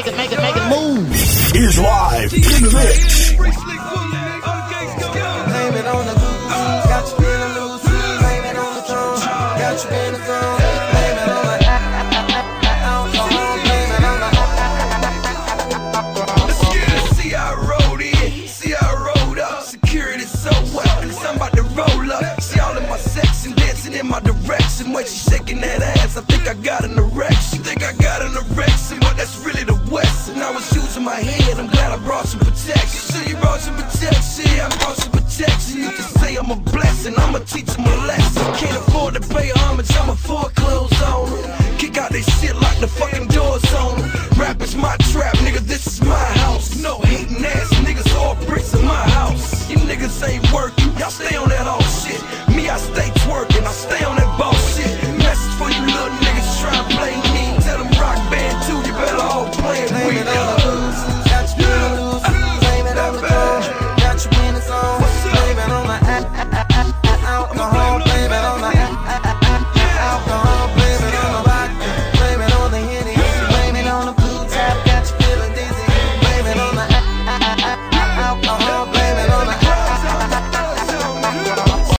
it move. Is live in the mix. Blame it on the blues, got you feeling loose. Blame it on the throne, got you in the throne. Blame it on the alcohol, blame it on the see I rode in, see I rode up. Security so well, cause I'm about to roll up. See all in my section, dancing in my direction. When she shaking that ass, I think I got an erection. Think I got an erection, but that's really the West. And I was using my head, I'm glad I brought some protection. So you brought some protection, I brought some protection. You can say I'm a blessing, I'm a teacher.